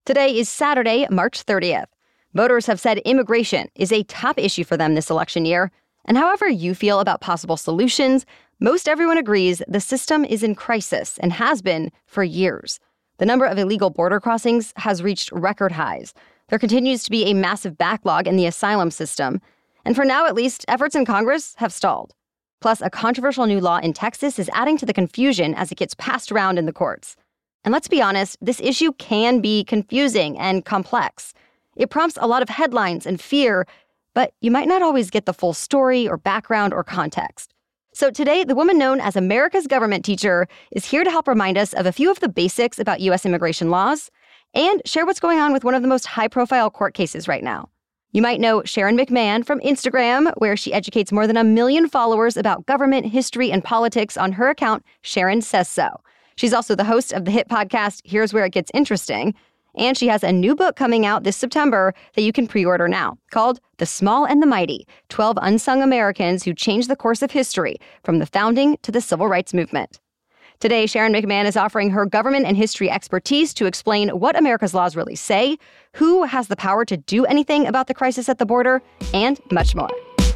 Today is Saturday, March 30th. Voters have said immigration is a top issue for them this election year. And however you feel about possible solutions, most everyone agrees the system is in crisis and has been for years. The number of illegal border crossings has reached record highs. There continues to be a massive backlog in the asylum system. And for now, at least, efforts in Congress have stalled. Plus, a controversial new law in Texas is adding to the confusion as it gets passed around in the courts. And let's be honest, this issue can be confusing and complex. It prompts a lot of headlines and fear, but you might not always get the full story or background or context. So today, the woman known as America's government teacher is here to help remind us of a few of the basics about U.S. immigration laws and share what's going on with one of the most high-profile court cases right now. You might know Sharon McMahon from Instagram, where she educates more than 1 million followers about government, history, and politics on her account, Sharon Says So. She's also the host of the hit podcast, Here's Where It Gets Interesting. And she has a new book coming out this September that you can pre-order now, called The Small and the Mighty, 12 Unsung Americans Who Changed the Course of History from the Founding to the Civil Rights Movement. Today, Sharon McMahon is offering her government and history expertise to explain what America's laws really say, who has the power to do anything about the crisis at the border, and much more.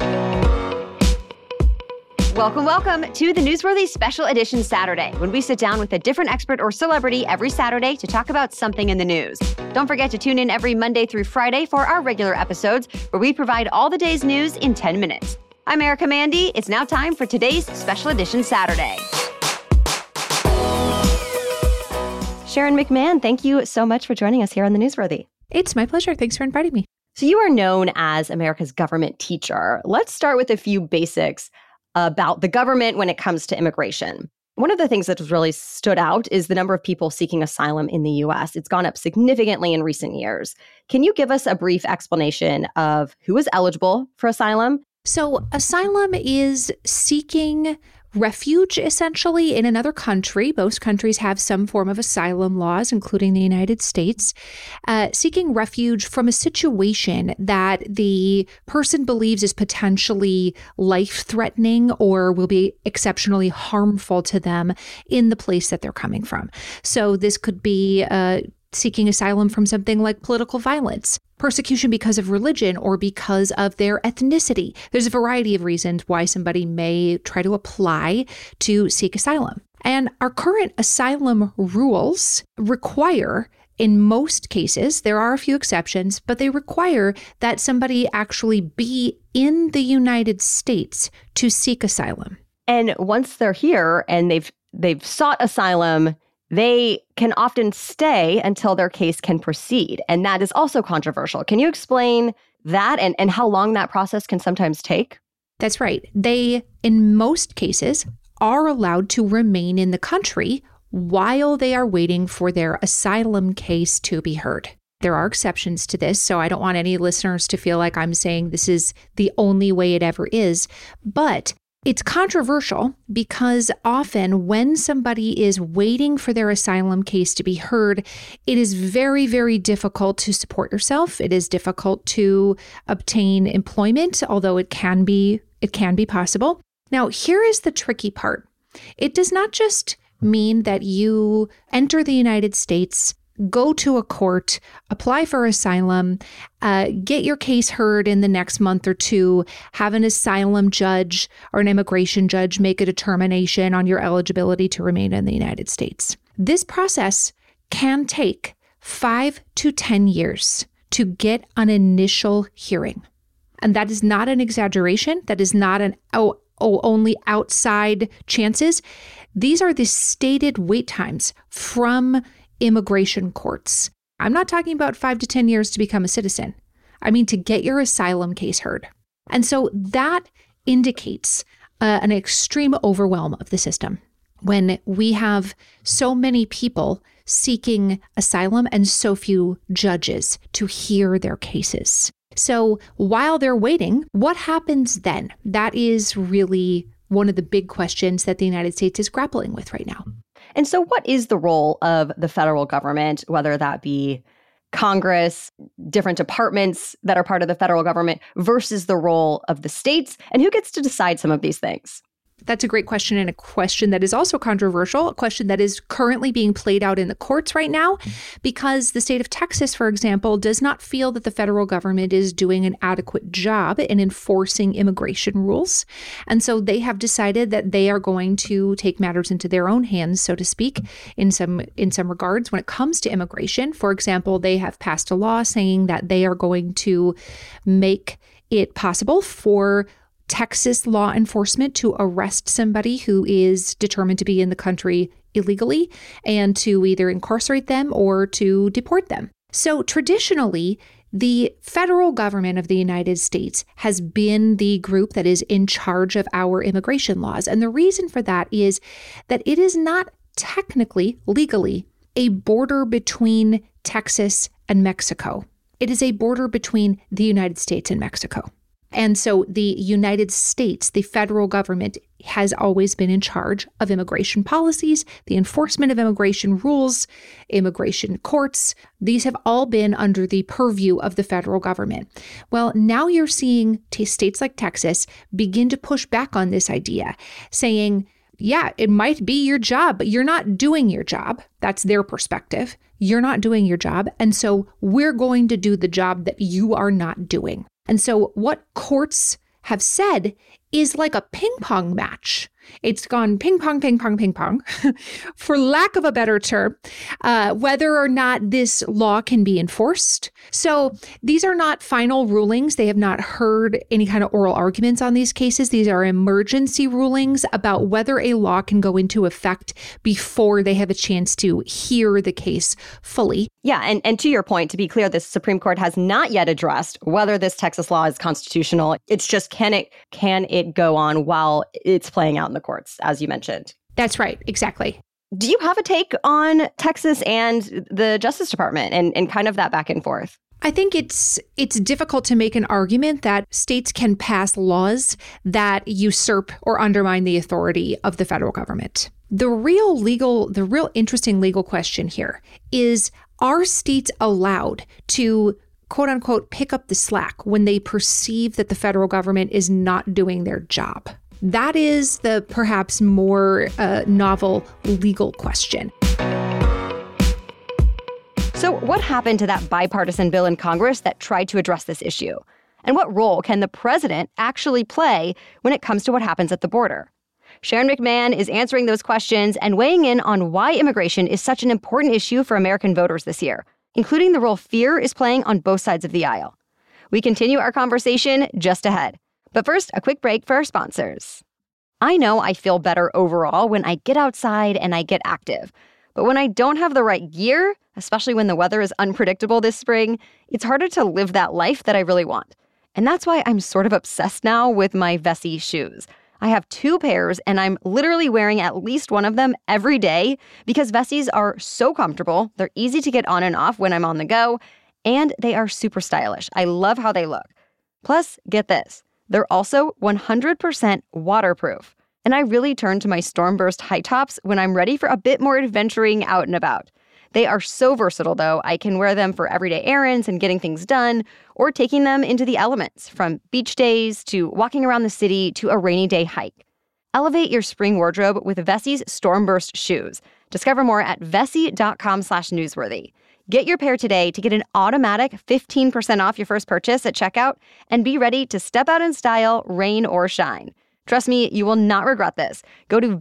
Welcome to the Newsworthy Special Edition Saturday, when we sit down with a different expert or celebrity every Saturday to talk about something in the news. Don't forget to tune in every Monday through Friday for our regular episodes, where we provide all the day's news in 10 minutes. I'm Erica Mandy. It's now time for today's Special Edition Saturday. Sharon McMahon, thank you so much for joining us here on the Newsworthy. It's my pleasure. Thanks for inviting me. So you are known as America's government teacher. Let's start with a few basics about the government when it comes to immigration. One of the things that has really stood out is the number of people seeking asylum in the U.S. It's gone up significantly in recent years. Can you give us a brief explanation of who is eligible for asylum? So asylum is seeking refuge, essentially, in another country. Most countries have some form of asylum laws, including the United States, seeking refuge from a situation that the person believes is potentially life-threatening or will be exceptionally harmful to them in the place that they're coming from. So this could be seeking asylum from something like political violence, persecution because of religion, or because of their ethnicity. There's a variety of reasons why somebody may try to apply to seek asylum. And our current asylum rules require, in most cases, there are a few exceptions, but they require that somebody actually be in the United States to seek asylum. And once they're here and they've sought asylum, they can often stay until their case can proceed. And that is also controversial. Can you explain that and how long that process can sometimes take? That's right. They, in most cases, are allowed to remain in the country while they are waiting for their asylum case to be heard. There are exceptions to this, so I don't want any listeners to feel like I'm saying this is the only way it ever is. But it's controversial because often when somebody is waiting for their asylum case to be heard, it is very, very difficult to support yourself. It is difficult to obtain employment, although it can be possible. Now, here is the tricky part. It does not just mean that you enter the United States, go to a court, apply for asylum, get your case heard in the next month or two, have an asylum judge or an immigration judge make a determination on your eligibility to remain in the United States. This process can take 5 to 10 years to get an initial hearing. And that is not an exaggeration. That is not an, only outside chances. These are the stated wait times from immigration courts. I'm not talking about 5 to 10 years to become a citizen. I mean to get your asylum case heard. And so that indicates an extreme overwhelm of the system when we have so many people seeking asylum and so few judges to hear their cases. So while they're waiting, what happens then? That is really one of the big questions that the United States is grappling with right now. And so what is the role of the federal government, whether that be Congress, different departments that are part of the federal government versus the role of the states, and who gets to decide some of these things? That's a great question, and a question that is also controversial, a question that is currently being played out in the courts right now, because the state of Texas, for example, does not feel that the federal government is doing an adequate job in enforcing immigration rules. And so they have decided that they are going to take matters into their own hands, so to speak, in some regards when it comes to immigration. For example, they have passed a law saying that they are going to make it possible for Texas law enforcement to arrest somebody who is determined to be in the country illegally and to either incarcerate them or to deport them. So traditionally, the federal government of the United States has been the group that is in charge of our immigration laws. And the reason for that is that it is not technically, legally, a border between Texas and Mexico. It is a border between the United States and Mexico. And so the United States, the federal government, has always been in charge of immigration policies, the enforcement of immigration rules, immigration courts. These have all been under the purview of the federal government. Well, now you're seeing states like Texas begin to push back on this idea, saying, yeah, it might be your job, but you're not doing your job. That's their perspective. You're not doing your job. And so we're going to do the job that you are not doing. And so what courts have said is like a ping pong match. It's gone ping pong, ping pong, ping pong, for lack of a better term, whether or not this law can be enforced. So these are not final rulings. They have not heard any kind of oral arguments on these cases. These are emergency rulings about whether a law can go into effect before they have a chance to hear the case fully. Yeah, and to your point, to be clear, the Supreme Court has not yet addressed whether this Texas law is constitutional. It's just can it go on while it's playing out in the courts, as you mentioned. That's right. Exactly. Do you have a take on Texas and the Justice Department and kind of that back and forth? I think it's difficult to make an argument that states can pass laws that usurp or undermine the authority of the federal government. The real interesting legal question here is, are states allowed to quote unquote pick up the slack when they perceive that the federal government is not doing their job? That is the perhaps more novel legal question. So what happened to that bipartisan bill in Congress that tried to address this issue? And what role can the president actually play when it comes to what happens at the border? Sharon McMahon is answering those questions and weighing in on why immigration is such an important issue for American voters this year, including the role fear is playing on both sides of the aisle. We continue our conversation just ahead. But first, a quick break for our sponsors. I know I feel better overall when I get outside and I get active. But when I don't have the right gear, especially when the weather is unpredictable this spring, it's harder to live that life that I really want. And that's why I'm sort of obsessed now with my Vessi shoes. I have 2 pairs, and I'm literally wearing at least one of them every day because Vessis are so comfortable, they're easy to get on and off when I'm on the go, and they are super stylish. I love how they look. Plus, get this, they're also 100% waterproof. And I really turn to my Stormburst high tops when I'm ready for a bit more adventuring out and about. They are so versatile, though. I can wear them for everyday errands and getting things done, or taking them into the elements, from beach days to walking around the city to a rainy day hike. Elevate your spring wardrobe with Vessi's Stormburst shoes. Discover more at vessi.com/newsworthy. Get your pair today to get an automatic 15% off your first purchase at checkout and be ready to step out in style, rain or shine. Trust me, you will not regret this. Go to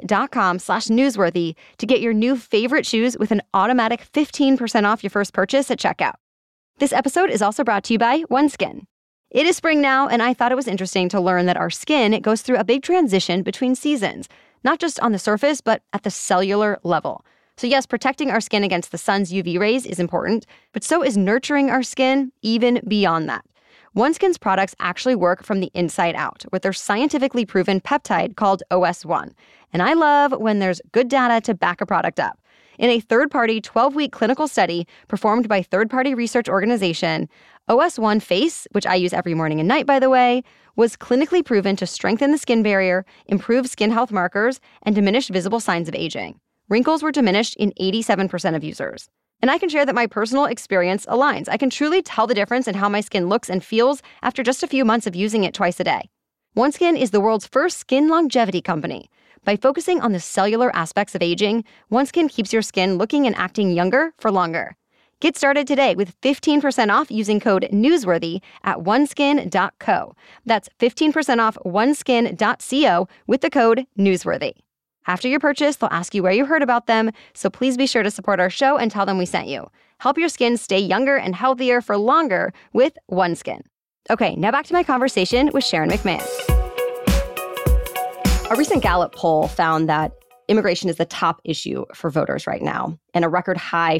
vessi.com/newsworthy to get your new favorite shoes with an automatic 15% off your first purchase at checkout. This episode is also brought to you by OneSkin. It is spring now, and I thought it was interesting to learn that our skin goes through a big transition between seasons, not just on the surface, but at the cellular level. So yes, protecting our skin against the sun's UV rays is important, but so is nurturing our skin even beyond that. OneSkin's products actually work from the inside out with their scientifically proven peptide called OS1. And I love when there's good data to back a product up. In a third-party 12-week clinical study performed by third-party research organization, OS1 Face, which I use every morning and night, by the way, was clinically proven to strengthen the skin barrier, improve skin health markers, and diminish visible signs of aging. Wrinkles were diminished in 87% of users. And I can share that my personal experience aligns. I can truly tell the difference in how my skin looks and feels after just a few months of using it twice a day. OneSkin is the world's first skin longevity company. By focusing on the cellular aspects of aging, OneSkin keeps your skin looking and acting younger for longer. Get started today with 15% off using code NEWSWORTHY at oneskin.co. That's 15% off oneskin.co with the code NEWSWORTHY. After your purchase, they'll ask you where you heard about them, so please be sure to support our show and tell them we sent you. Help your skin stay younger and healthier for longer with OneSkin. Okay, now back to my conversation with Sharon McMahon. A recent Gallup poll found that immigration is the top issue for voters right now. And a record high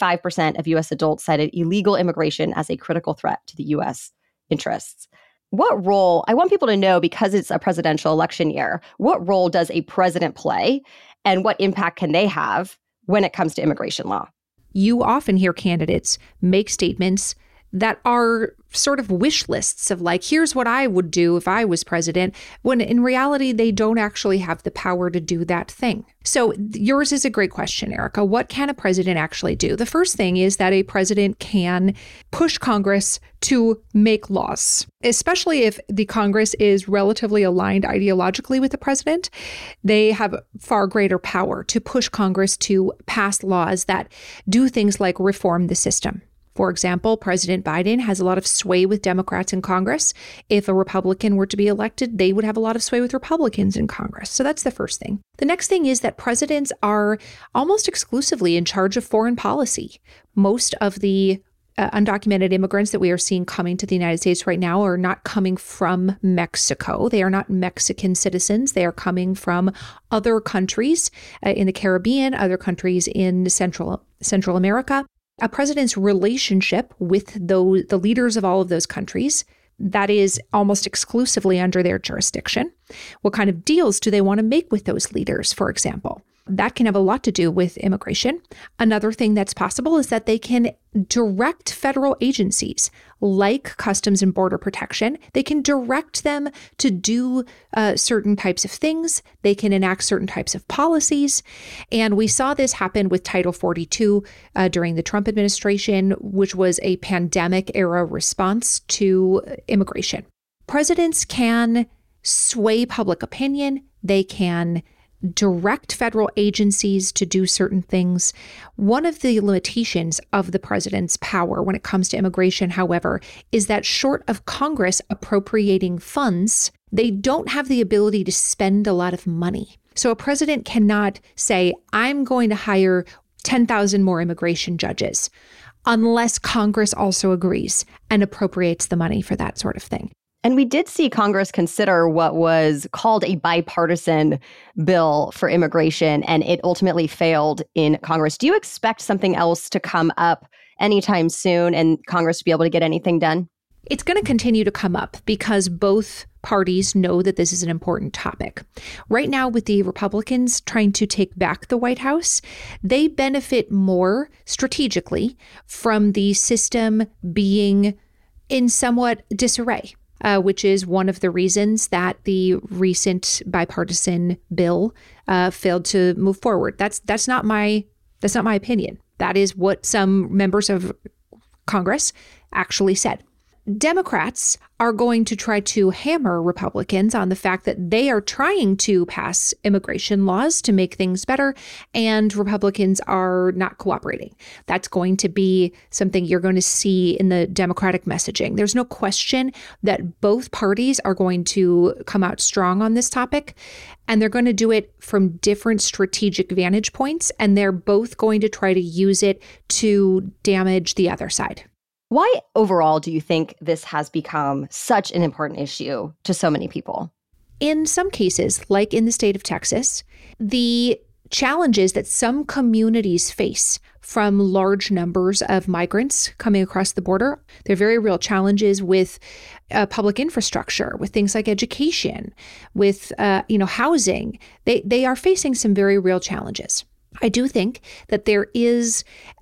55% of U.S. adults cited illegal immigration as a critical threat to the U.S. interests. What role, I want people to know, because it's a presidential election year, what role does a president play and what impact can they have when it comes to immigration law? You often hear candidates make statements that are sort of wish lists of like, here's what I would do if I was president, when in reality, they don't actually have the power to do that thing. So yours is a great question, Erica. What can a president actually do? The first thing is that a president can push Congress to make laws, especially if the Congress is relatively aligned ideologically with the president. They have far greater power to push Congress to pass laws that do things like reform the system. For example, President Biden has a lot of sway with Democrats in Congress. If a Republican were to be elected, they would have a lot of sway with Republicans in Congress. So that's the first thing. The next thing is that presidents are almost exclusively in charge of foreign policy. Most of the undocumented immigrants that we are seeing coming to the United States right now are not coming from Mexico. They are not Mexican citizens. They are coming from other countries in the Caribbean, other countries in Central America. A president's relationship with the leaders of all of those countries, that is almost exclusively under their jurisdiction. What kind of deals do they want to make with those leaders, for example? That can have a lot to do with immigration. Another thing that's possible is that they can direct federal agencies like Customs and Border Protection. They can direct them to do certain types of things. They can enact certain types of policies. And we saw this happen with Title 42 during the Trump administration, which was a pandemic era response to immigration. Presidents can sway public opinion. They can direct federal agencies to do certain things. One of the limitations of the president's power when it comes to immigration, however, is that short of Congress appropriating funds, they don't have the ability to spend a lot of money. So a president cannot say, I'm going to hire 10,000 more immigration judges, unless Congress also agrees and appropriates the money for that sort of thing. And we did see Congress consider what was called a bipartisan bill for immigration, and it ultimately failed in Congress. Do you expect something else to come up anytime soon and Congress to be able to get anything done? It's going to continue to come up because both parties know that this is an important topic. Right now, with the Republicans trying to take back the White House, they benefit more strategically from the system being in somewhat disarray. Which is one of the reasons that the recent bipartisan bill failed to move forward. That's not my opinion. That is what some members of Congress actually said. Democrats are going to try to hammer Republicans on the fact that they are trying to pass immigration laws to make things better, and Republicans are not cooperating. That's going to be something you're going to see in the Democratic messaging. There's no question that both parties are going to come out strong on this topic, and they're going to do it from different strategic vantage points, and they're both going to try to use it to damage the other side. Why overall do you think this has become such an important issue to so many people? In some cases, like in the state of Texas, the challenges that some communities face from large numbers of migrants coming across the border, they're very real challenges with public infrastructure, with things like education, with housing. They are facing some very real challenges. I do think that there is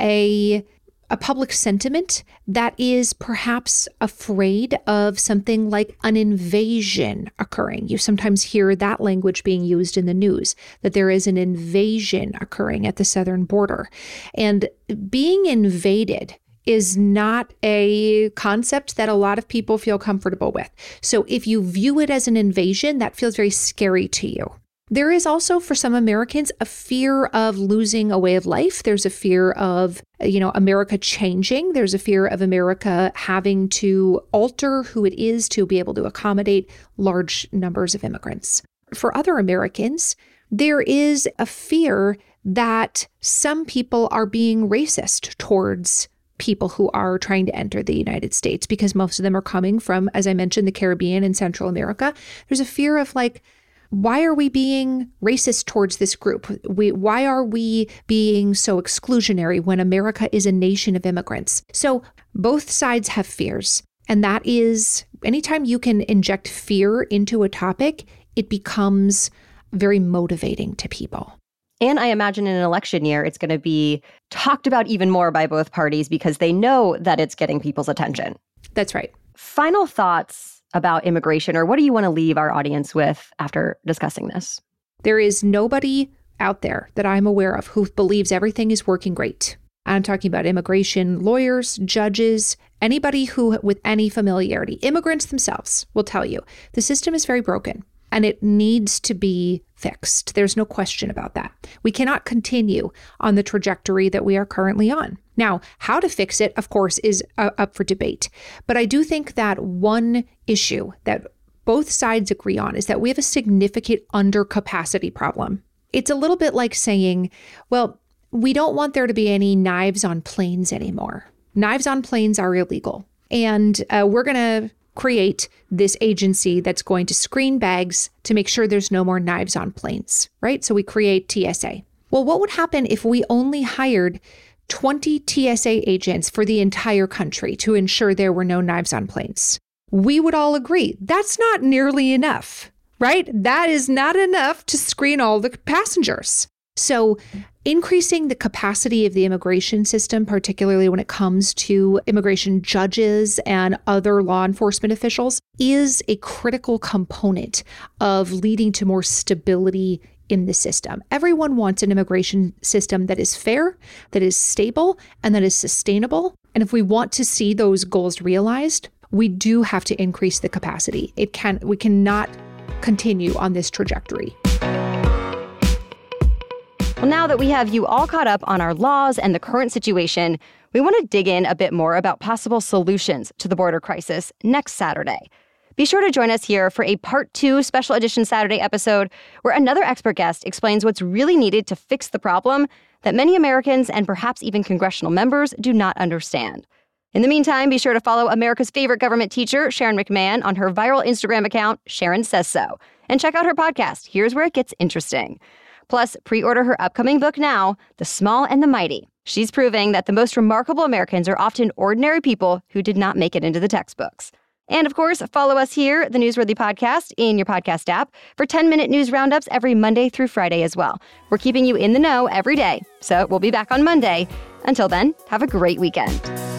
a public sentiment that is perhaps afraid of something like an invasion occurring. You sometimes hear that language being used in the news, that there is an invasion occurring at the southern border. And being invaded is not a concept that a lot of people feel comfortable with. So if you view it as an invasion, that feels very scary to you. There is also, for some Americans, a fear of losing a way of life. There's a fear of, America changing. There's a fear of America having to alter who it is to be able to accommodate large numbers of immigrants. For other Americans, there is a fear that some people are being racist towards people who are trying to enter the United States, because most of them are coming from, as I mentioned, the Caribbean and Central America. There's a fear of why are we being racist towards this group? Why are we being so exclusionary when America is a nation of immigrants? So both sides have fears. And that is, anytime you can inject fear into a topic, it becomes very motivating to people. And I imagine in an election year, it's going to be talked about even more by both parties because they know that it's getting people's attention. That's right. Final thoughts about immigration, or what do you want to leave our audience with after discussing this? There is nobody out there that I'm aware of who believes everything is working great. I'm talking about immigration lawyers, judges, anybody who with any familiarity. Immigrants themselves will tell you the system is very broken. And it needs to be fixed. There's no question about that. We cannot continue on the trajectory that we are currently on. Now, how to fix it, of course, is up for debate. But I do think that one issue that both sides agree on is that we have a significant undercapacity problem. It's a little bit like saying, well, we don't want there to be any knives on planes anymore. Knives on planes are illegal. And we're going to create this agency that's going to screen bags to make sure there's no more knives on planes, right? So we create TSA. Well, what would happen if we only hired 20 TSA agents for the entire country to ensure there were no knives on planes? We would all agree that's not nearly enough, right? That is not enough to screen all the passengers. So increasing the capacity of the immigration system, particularly when it comes to immigration judges and other law enforcement officials, is a critical component of leading to more stability in the system. Everyone wants an immigration system that is fair, that is stable, and that is sustainable. And if we want to see those goals realized, we do have to increase the capacity. We cannot continue on this trajectory. Well, now that we have you all caught up on our laws and the current situation, we want to dig in a bit more about possible solutions to the border crisis next Saturday. Be sure to join us here for a Part 2 Special Edition Saturday episode where another expert guest explains what's really needed to fix the problem that many Americans and perhaps even congressional members do not understand. In the meantime, be sure to follow America's favorite government teacher, Sharon McMahon, on her viral Instagram account, Sharon Says So, and check out her podcast, Here's Where It Gets Interesting. Plus, pre-order her upcoming book now, The Small and the Mighty. She's proving that the most remarkable Americans are often ordinary people who did not make it into the textbooks. And of course, follow us here, the Newsworthy Podcast, in your podcast app for 10-minute news roundups every Monday through Friday as well. We're keeping you in the know every day, so we'll be back on Monday. Until then, have a great weekend.